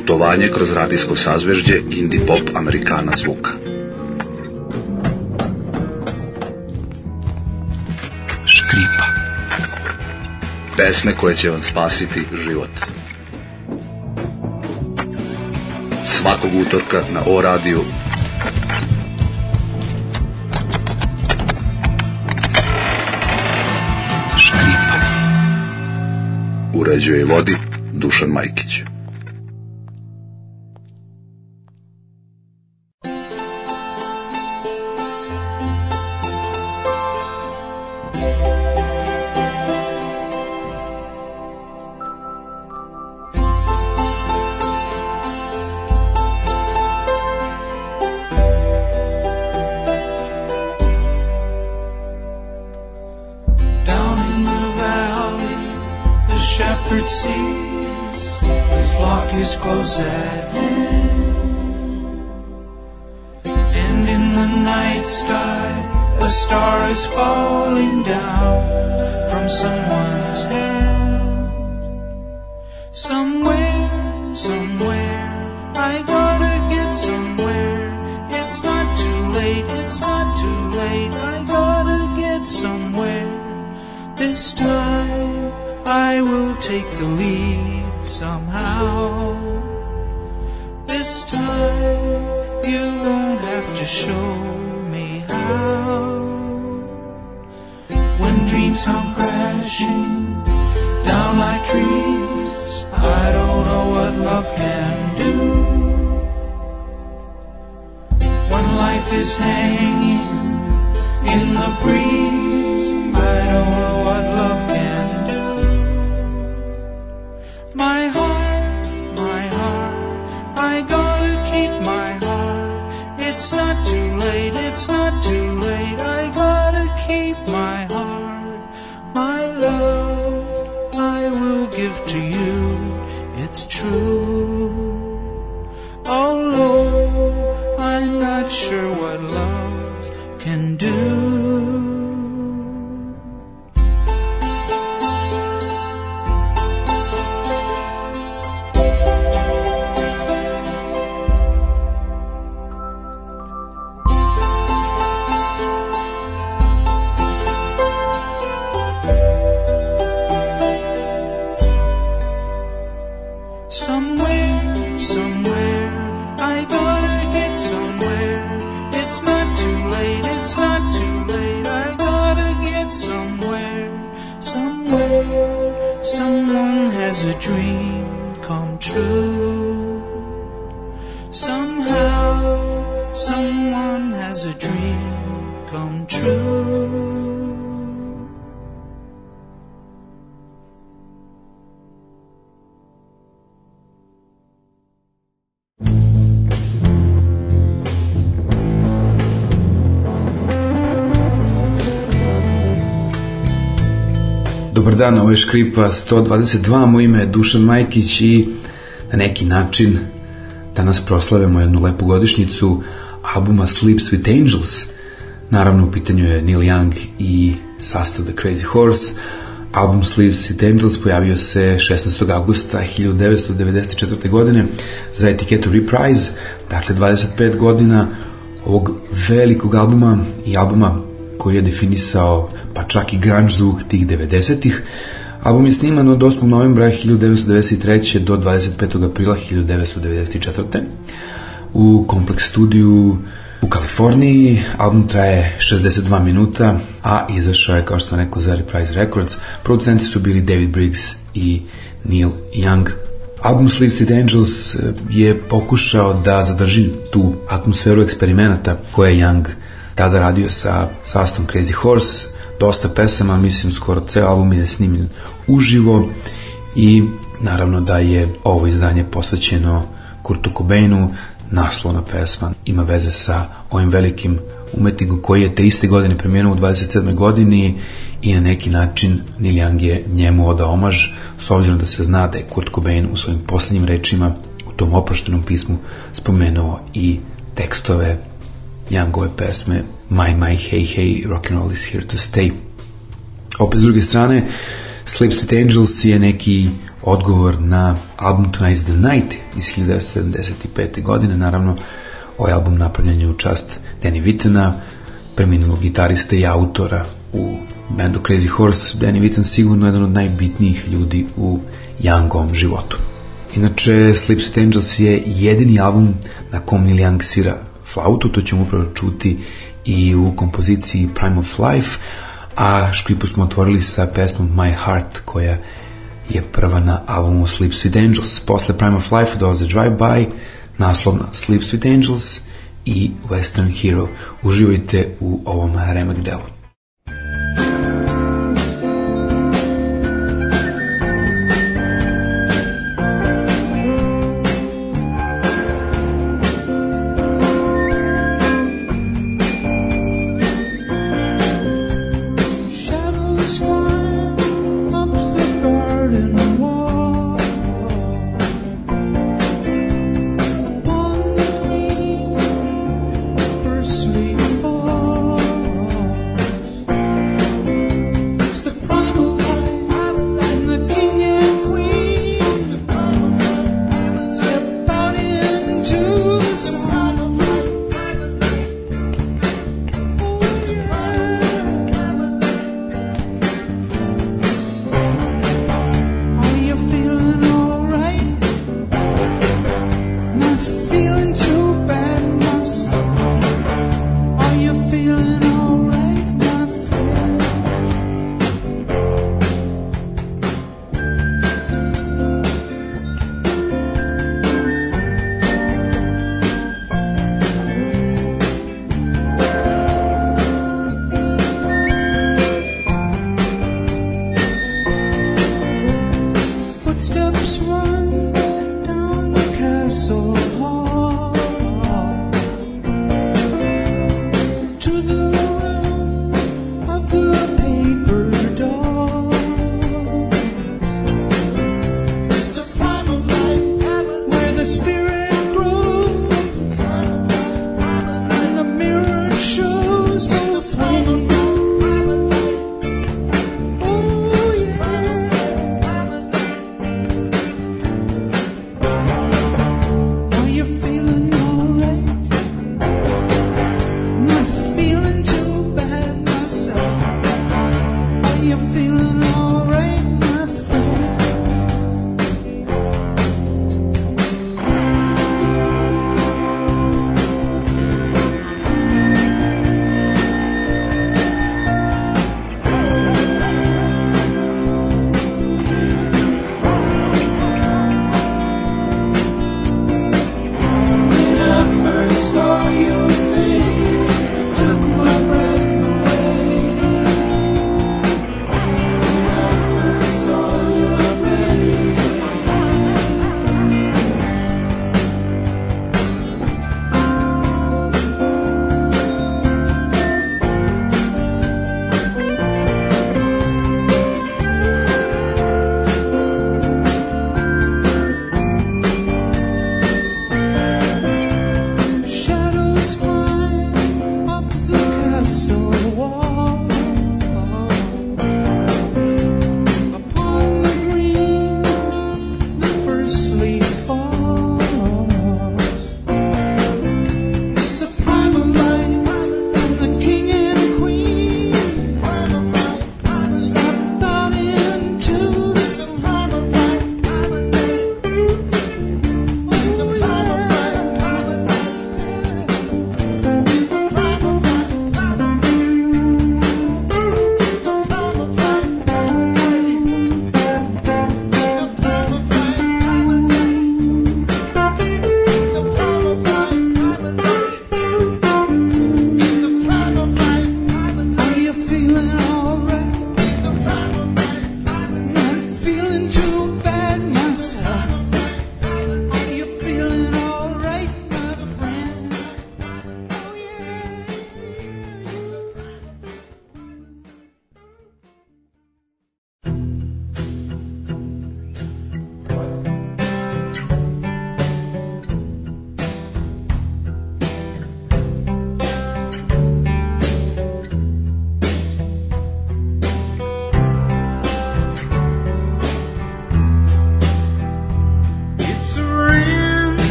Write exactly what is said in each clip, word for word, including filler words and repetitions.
Putovanje kroz radijsko sazvežđe indie pop Amerikana zvuka. Škripa. Pesme koje će vam spasiti život. Svakog utorka na O radiju. Škripa. Uređuje i vodi Dušan Majkić. Close at hand, and in the night sky a star is falling down from someone's hand. Somewhere, somewhere, I gotta get somewhere. It's not too late, it's not too late, I gotta get somewhere. This time I will take the lead somehow. This time you won't have to show me how. When dreams come crashing down like trees, I don't know what love can do. When life is hanging in the breeze, I don't know what love can do. My heart, my heart, I gotta keep my heart. It's not too late, it's not too late, I gotta keep my heart. My love, I will give to you, it's true. Although I'm not sure what love can do. A dream come true. Somehow someone has a dream come true. Dobar dan, ovo je Škripa sto dvadeset dva, moje ime je Dušan Majkić i na neki način danas proslavljamo jednu lepu godišnjicu albuma Sleeps with Angels. Naravno u pitanju je Neil Young i sastav The Crazy Horse. Album Sleeps with Angels pojavio se šesnaestog avgusta hiljadu devetsto devedeset četvrte. godine za etiketu Reprise, dakle dvadeset pet godina ovog velikog albuma i albuma koji je definisao pa čak i grunge zvuk tih devedesetih. Album je sniman od osmog novembra hiljadu devetsto devedeset treće. do dvadeset petog aprila hiljadu devetsto devedeset četvrte. u Complex studiju u Kaliforniji. Album traje šezdeset dva minuta, a izašao je, kao što sam rekao, za Reprise Records. Producenti su bili David Briggs i Neil Young. Album Sleeps with Angels je pokušao da zadrži tu atmosferu eksperimenata koje je Young tada radio sa sastavom Crazy Horse. Dosta pesama, mislim skoro ceo album je snimljen uživo i naravno da je ovo izdanje posvećeno Kurtu Cobainu. Naslovna pesma ima veze sa ovim velikim umetnikom koji je te iste godine preminuo u dvadeset sedmoj godini i na neki način Neil Young je njemu odao omaž, s obzirom da se zna da je Kurt Cobain u svojim posljednjim rečima u tom oproštenom pismu spomenuo i tekstove Youngove pesme My My Hey Hey, Rock'n'Roll is Here to Stay. Opet s druge strane, Sleeps with Angels je neki odgovor na album Tonight's the Night iz hiljadu devetsto sedamdeset pete. godine. Naravno, ovaj album napravljen je u čast Danny Whittena, preminulog gitariste i autora u bandu Crazy Horse. Danny Whitten sigurno jedan od najbitnijih ljudi u Youngovom životu. Inače, Sleep Sweet Angels je jedini album na kom Neil Young svira flautu, to ćemo upravo čuti i u kompoziciji Prime of Life, a škripu smo otvorili sa pesmom My Heart, koja je prva na albumu Sleep Sweet Angels. Posle Prime of Life dolaze Drive By, naslovna Sleep Sweet Angels i Western Hero. Uživajte u ovom remek delu.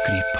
Kripa.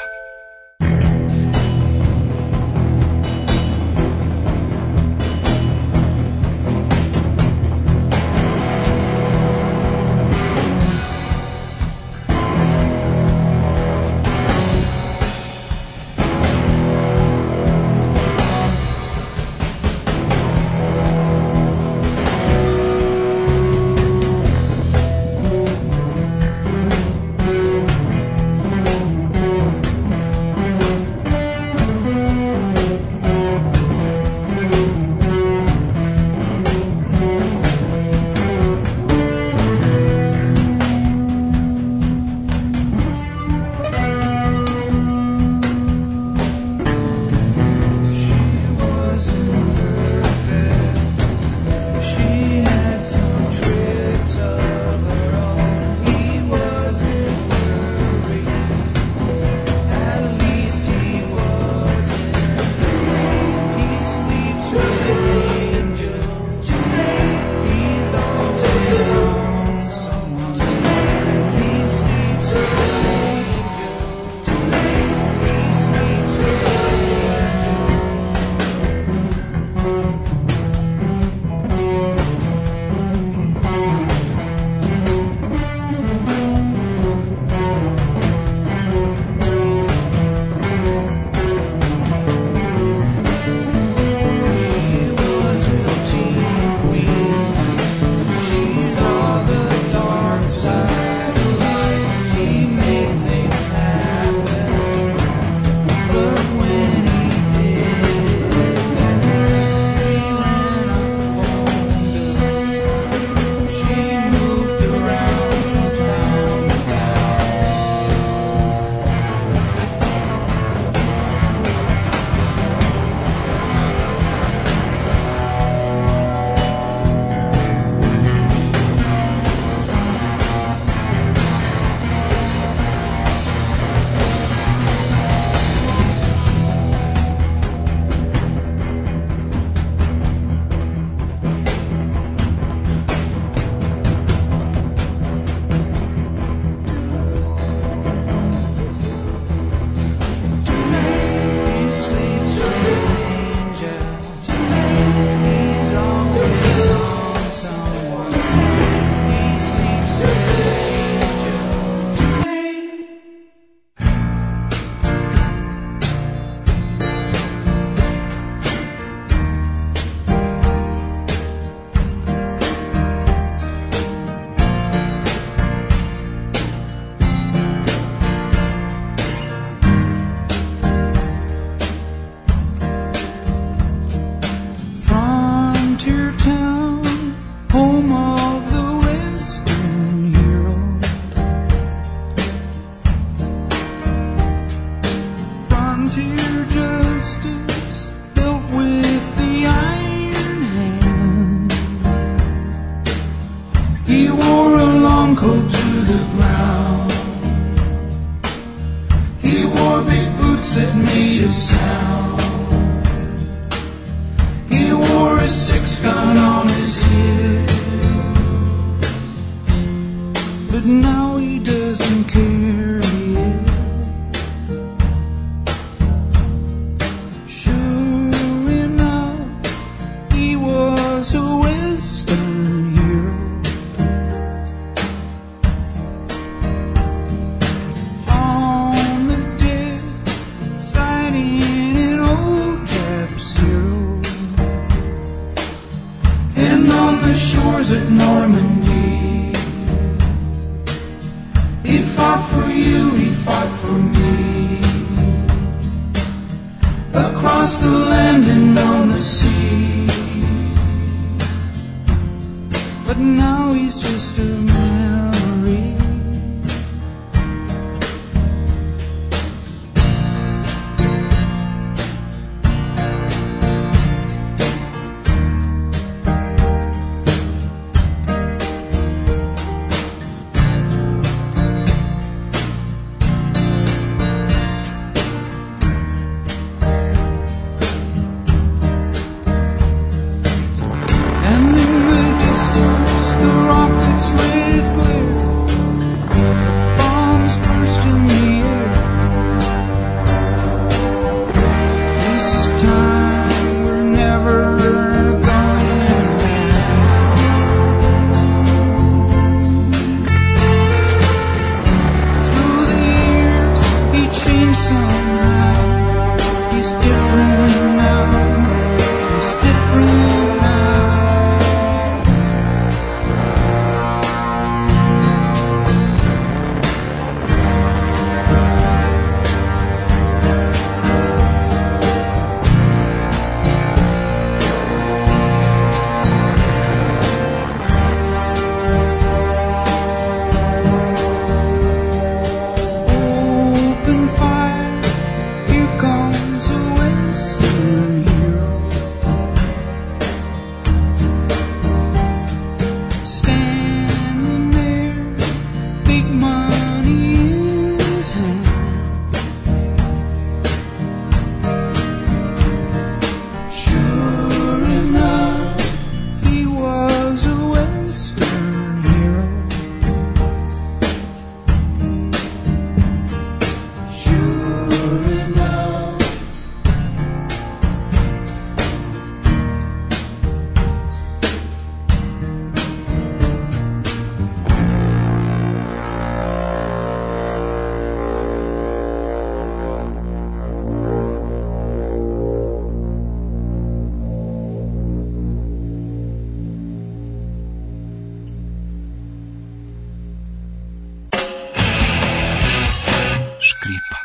škripa.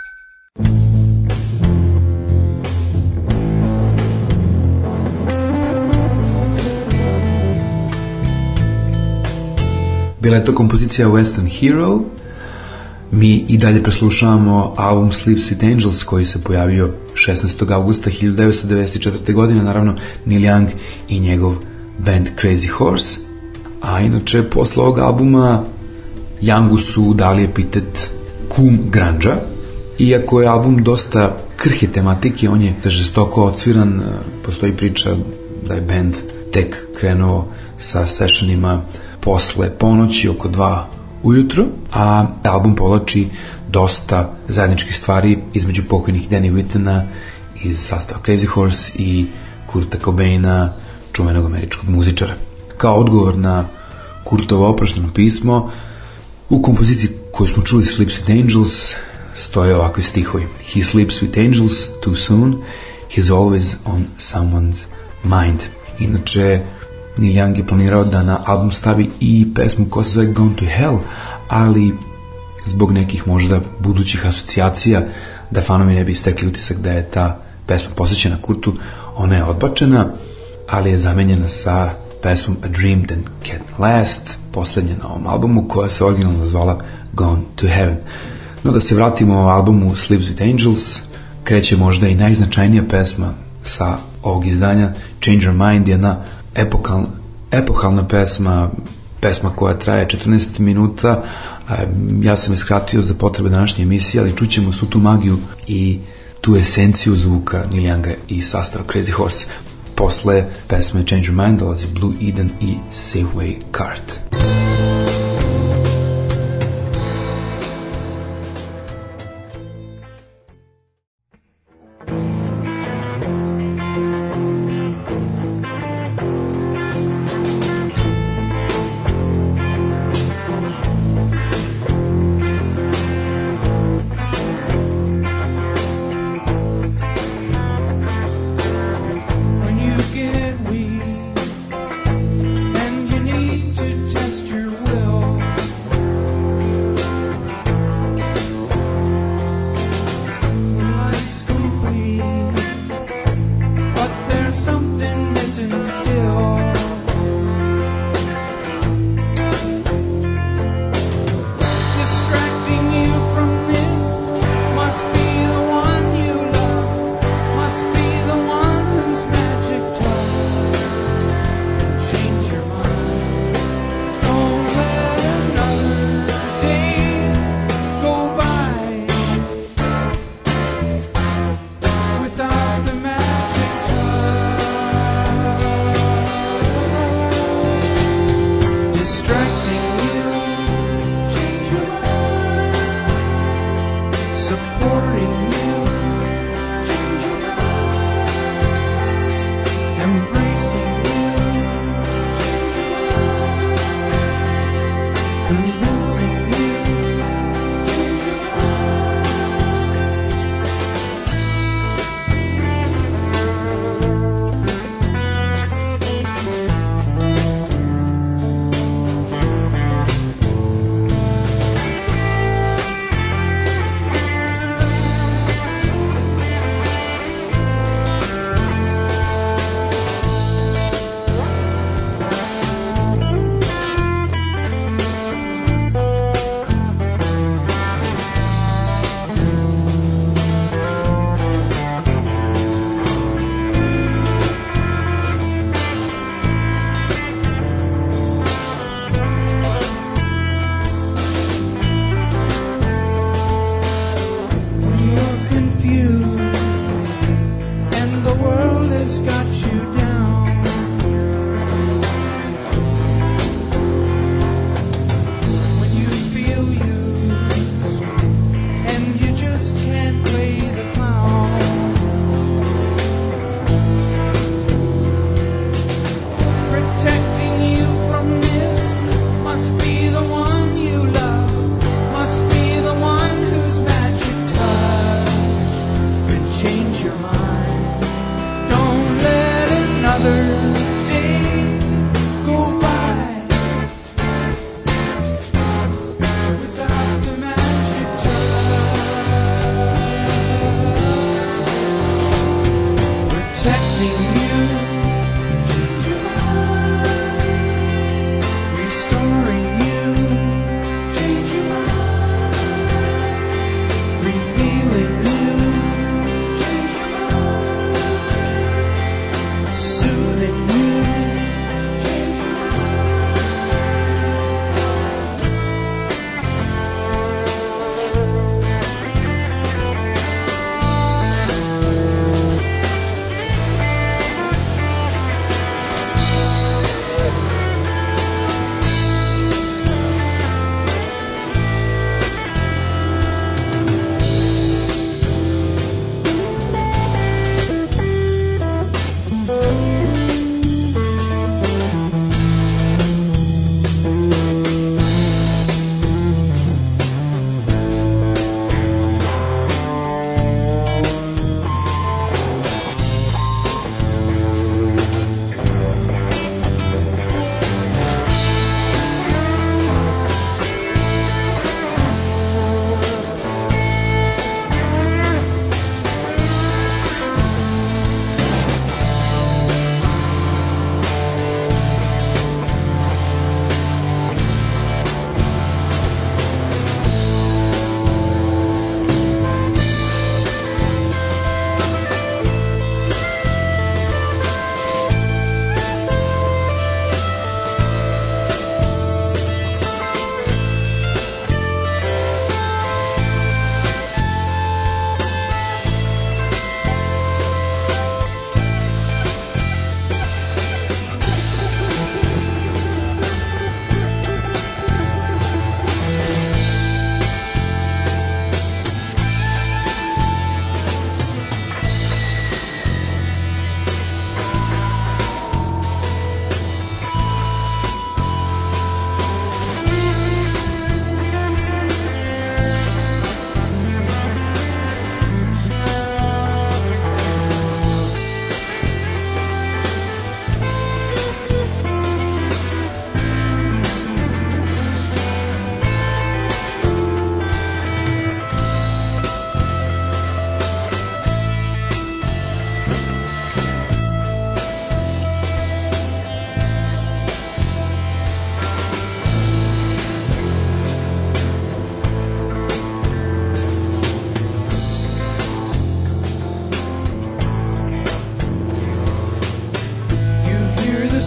Bila je to kompozicija Western Hero. Mi i dalje preslušavamo album Sleep Sweet Angels koji se pojavio šesnaestog avgusta hiljadu devetsto devedeset četvrte. godine, naravno Neil Young i njegov band Crazy Horse. A inače, posle ovog albuma Youngu su dali epitet kum grunge-a. Iako je album dosta krhe tematike, on je žestoko odsviran. Postoji priča da je band tek krenuo sa sessionima posle ponoći, oko dva ujutro, a album povlači dosta zajedničkih stvari između pokojnih Danny Whittena iz sastava Crazy Horse i Kurta Cobaina, čuvenog američkog muzičara. Kao odgovor na Kurtovo oprošteno pismo, u kompoziciji koju smo čuli Sleep With Angels stoje ovakvi stihovi: He sleeps with angels too soon, he's always on someone's mind. Inače, Neil Young je planirao da na album stavi i pesmu koja se zove Gone to Hell, ali zbog nekih možda budućih asocijacija, da fanovi ne bi istekli utisak da je ta pesma posvećena Kurtu, ona je odbačena, ali je zamenjena sa pesmom A Dream That Can't Last, poslednja na ovom albumu, koja se originalno zvala Gone to Heaven. No, da se vratimo u albumu Sleep With Angels, kreće možda i najznačajnija pesma sa ovog izdanja. Change Your Mind je jedna epohalna, epohalna pesma, pesma koja traje četrnaest minuta. Ja sam je skratio za potrebe današnje emisije, ali čućemo svu tu magiju i tu esenciju zvuka Neil Younga i sastava Crazy Horse. Posle pesme Change Your Mind dolazi Blue Eden i Safeway Cart.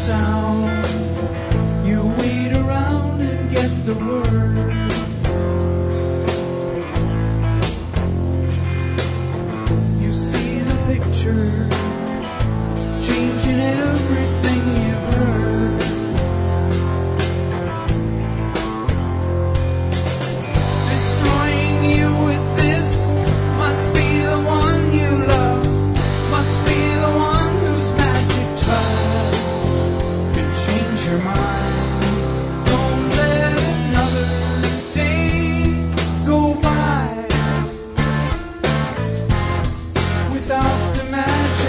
sound. You wait around and get the word. You see the picture, changing everything you've heard. Destroying you with this must be the one you love, must be the one whose magic touch can change your mind. Don't let another day go by without the magic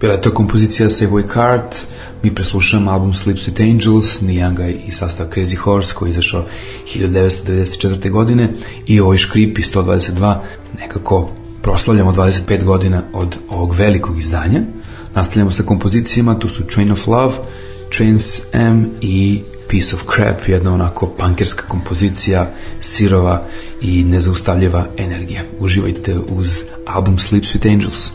Bila je to kompozicija Savoy Card, mi preslušamo album Sleeps with Angels, Neil Younga i sastav Crazy Horse koji je izašao hiljadu devetsto devedeset četvrte. godine i ovaj škrip i sto dvadeset dva nekako proslavljamo dvadeset pet godina od ovog velikog izdanja. Nastavljamo sa kompozicijama, tu su Train of Love, Trans Am i Piece of Crap, jedna onako punkerska kompozicija, sirova i nezaustavljiva energija. Uživajte uz album Sleeps with Angels.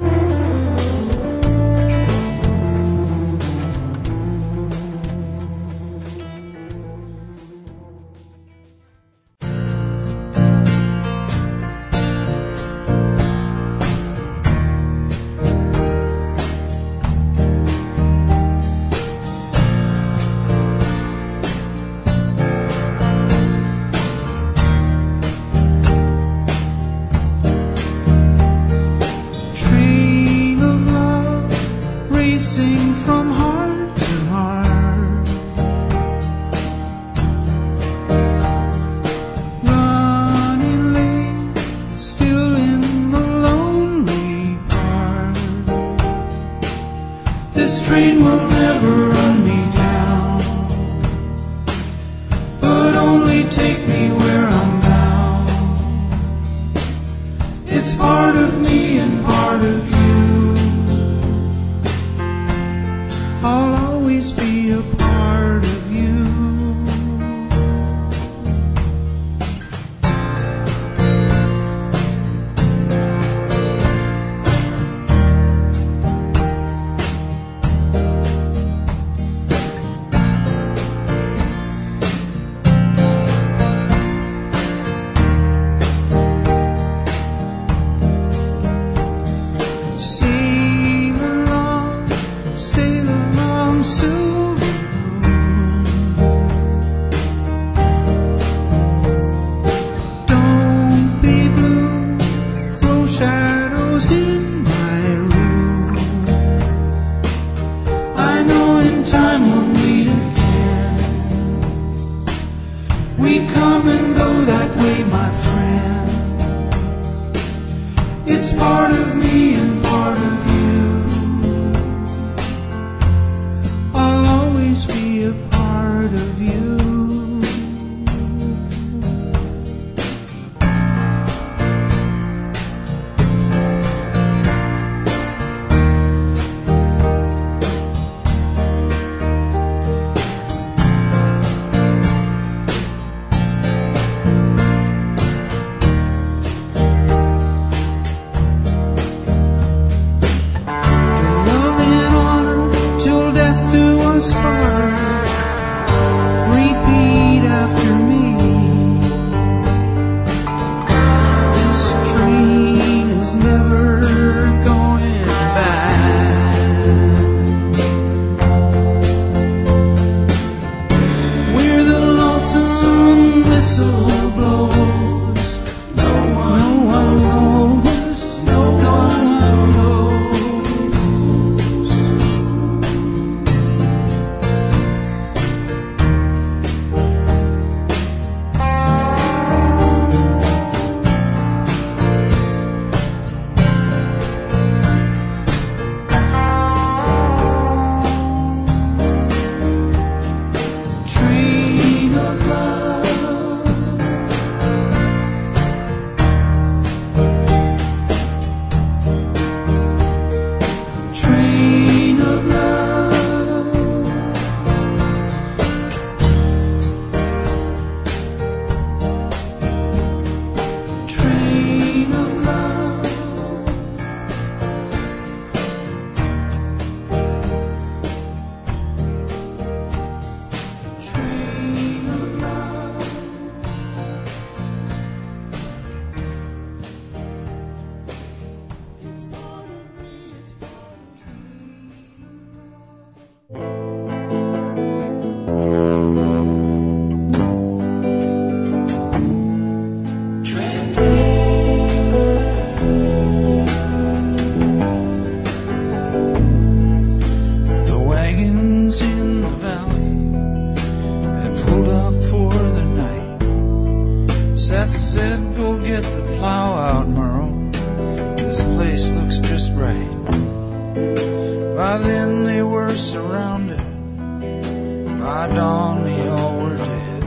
get the plow out, Merle. This place looks just right. By then they were surrounded. By dawn they all were dead.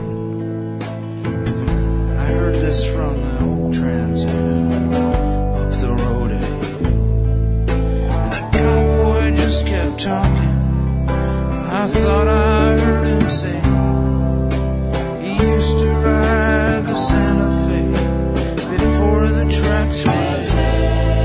I heard this from the old Trans Am up the road ahead. The cowboy just kept talking. I thought I heard him say he used to ride the Santa Fe before the tracks were laid.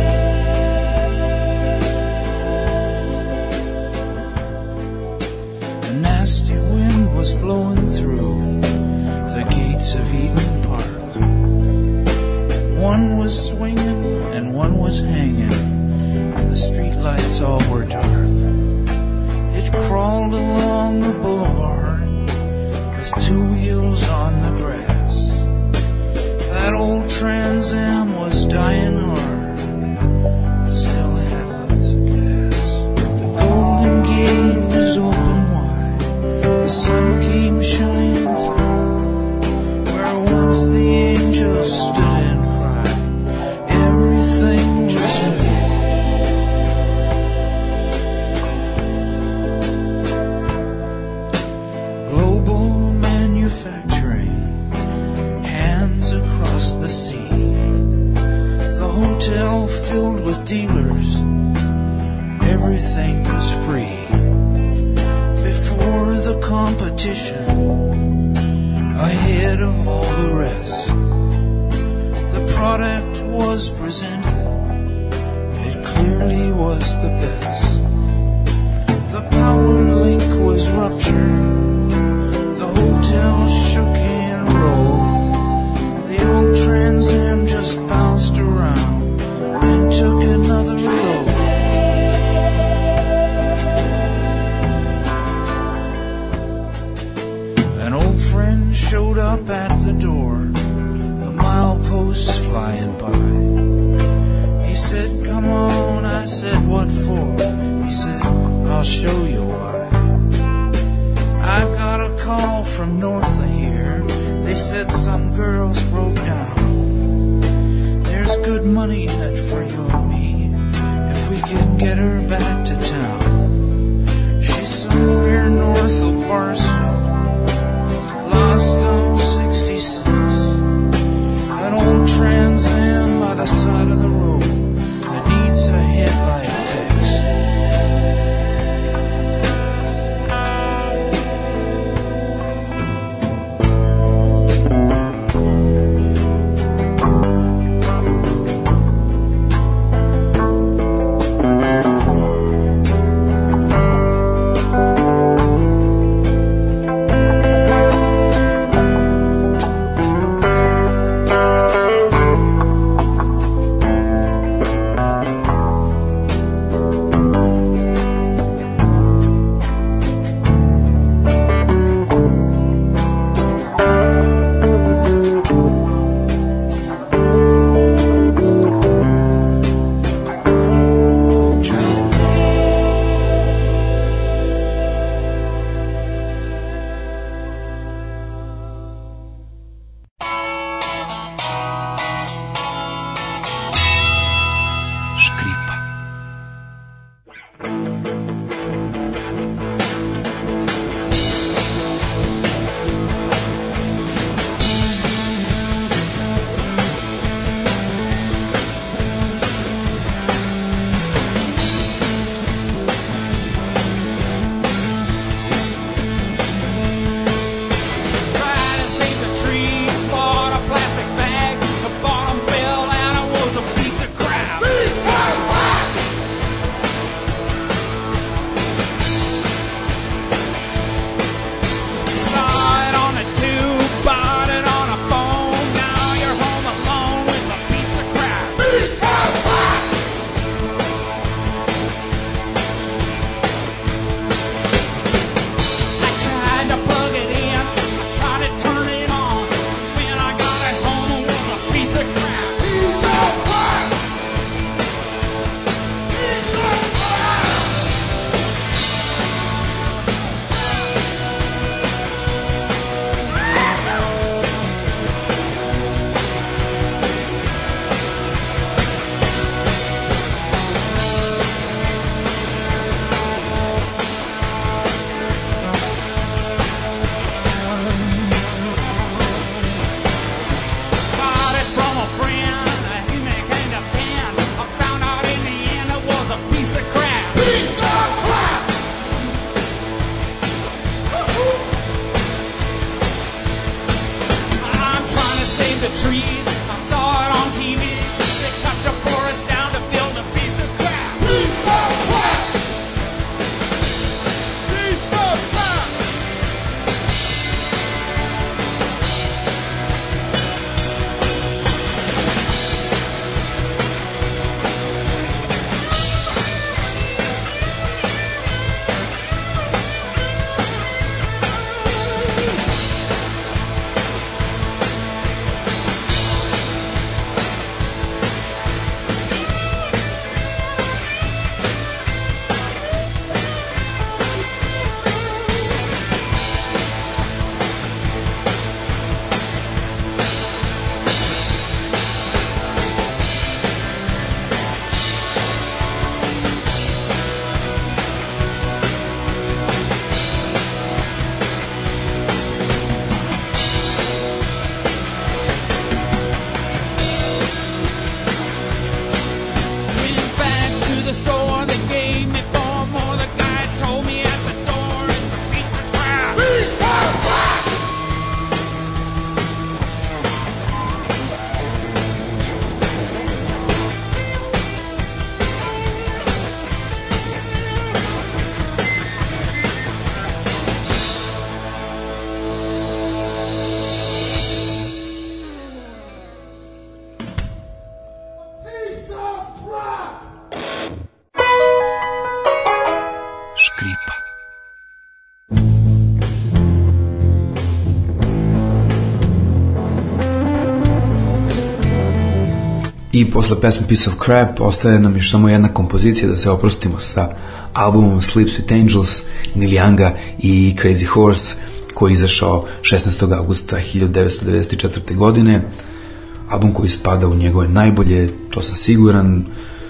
A nasty wind was blowing through the gates of Eden Park. One was swinging and one was hanging, and the street lights all were dark. It crawled along the boulevard with two wheels on the grass. That old Trans Am was dying hard, but still had lots of gas. The Golden Gate was open wide, the sun came shining through, where once the angels stood and cried, everything just knew. Global manufacturing, hands across the sea. The hotel filled with dealers, everything was free. Before the competition, ahead of all the rest, the product was presented, it clearly was the best. The power link was ruptured, the hotel shook and rolled. The old Trans Am just bounced around and took another road. An old friend showed up at the door, the mileposts flying by. He said, "Come on," I said, "What for?" He said, "I'll show you why. I've got a call from north of here. They said some girls broke down. There's good money in it for you and me if we can get her back to town. She's somewhere north of Barstow, lost on sixty-six. An old Trans Am by the side of the road that needs a headlight fix." trees. I saw it on T V. They cut the forest down to build a piece of crap. Piece of crap. Piece of crap. I posle pesme Piece of Crap ostaje nam još samo jedna kompozicija da se oprostimo sa albumom Sleep Sweet Angels, Neil Younga i Crazy Horse, koji je izašao šesnaestog avgusta hiljadu devetsto devedeset četvrte. godine. Album koji spada u njegove najbolje, to sam siguran,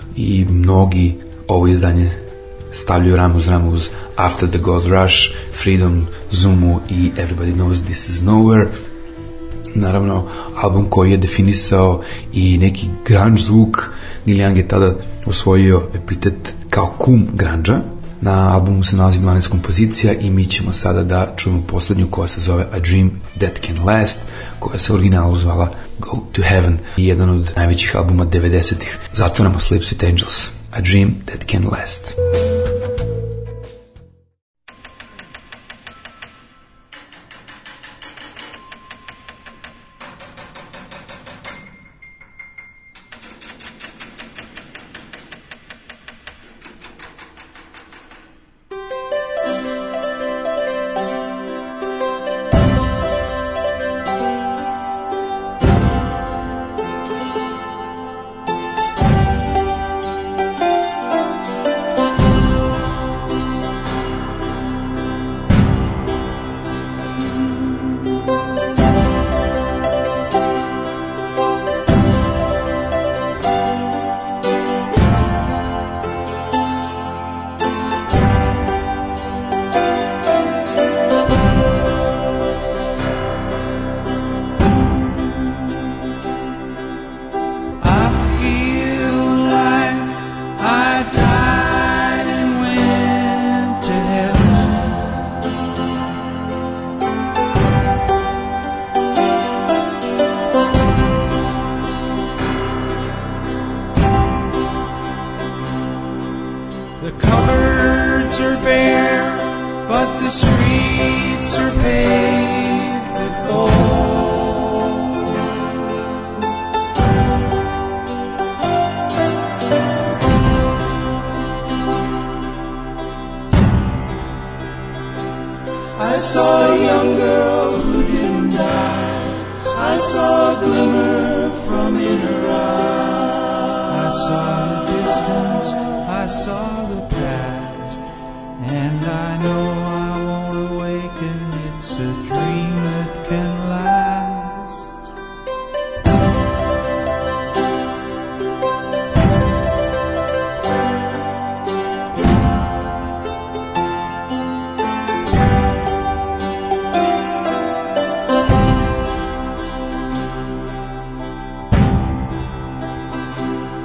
i mnogi ovo izdanje stavljaju rame uz rame uz After the Gold Rush, Freedom, Zumu i Everybody Knows This Is Nowhere. Naravno, album koji je definisao i neki grunge zvuk. Neil Young je tada osvojio epitet kao kum grunge-a. Na albumu se nalazi dvanaest kompozicija i mi ćemo sada da čujemo poslednju koja se zove A Dream That Can Last, koja se u originalu zvala Go to Heaven, i jedan od najvećih albuma devedesetih. Zatvoramo Sleep Sweet Angels, A Dream That Can Last.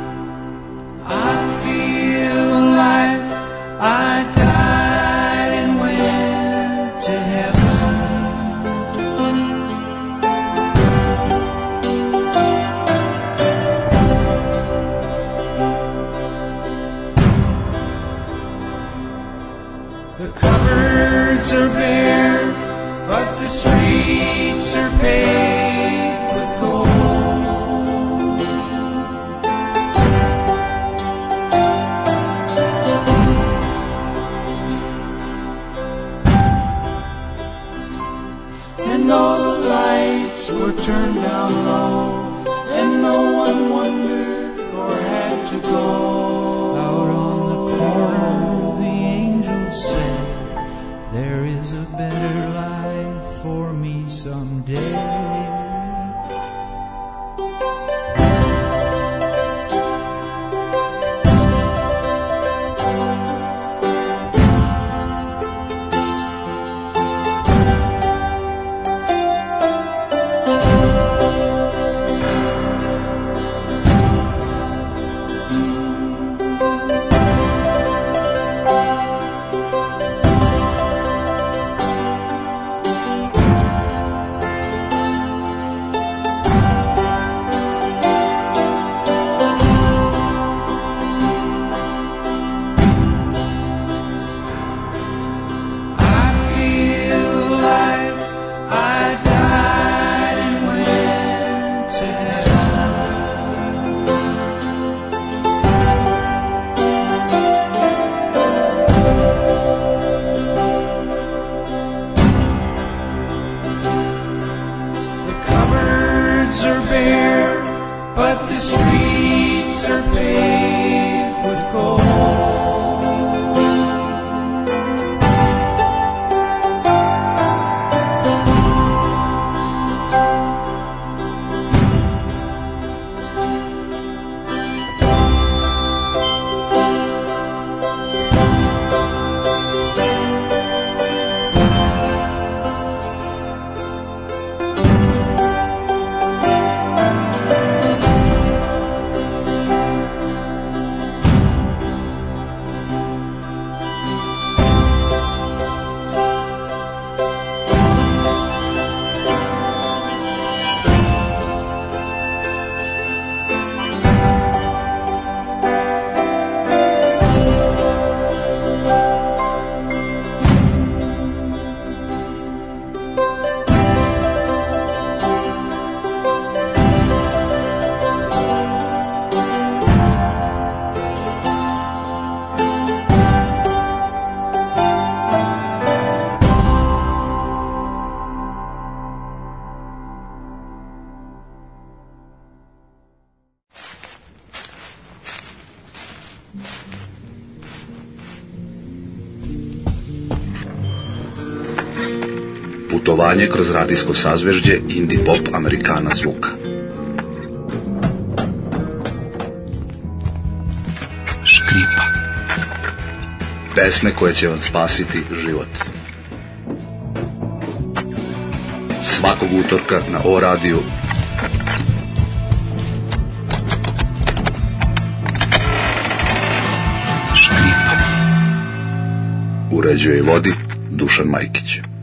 I died and are bare, but the streets are paved with gold. And all the lights were turned down low, and no one wondered or had to go. Out on the corner the angels said, there is a better life for me someday. Putovanje kroz radijsko sazvežđe indie pop Amerikana zvuka. Škripa. Pesme koje će vam spasiti život. Svakog utorka na O radiju. Škripa. Uređuje i vodi Dušan Majkić.